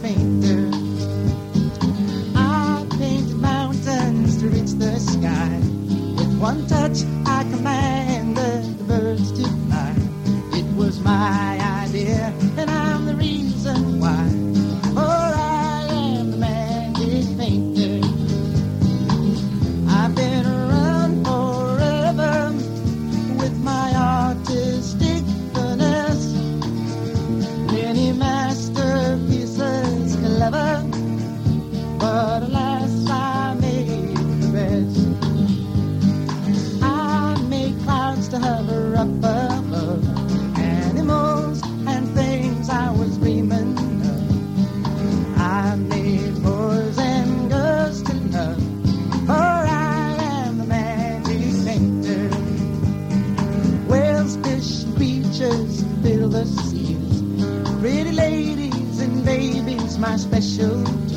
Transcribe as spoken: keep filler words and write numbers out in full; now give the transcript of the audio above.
painter. I painted mountains to reach the sky. With one touch, I commanded the birds to fly. It was my idea, and I'm the reason why. For I am the magic painter. I've been around forever with my artistic finesse. Many masterpieces clever, but alas, I made the best. I made clouds to hover up above, animals and things I was dreaming of. I made boys and girls to love, for I am the magic painter. Whales, fish, and creatures fill the seas. Pretty ladies and babies, my specialty.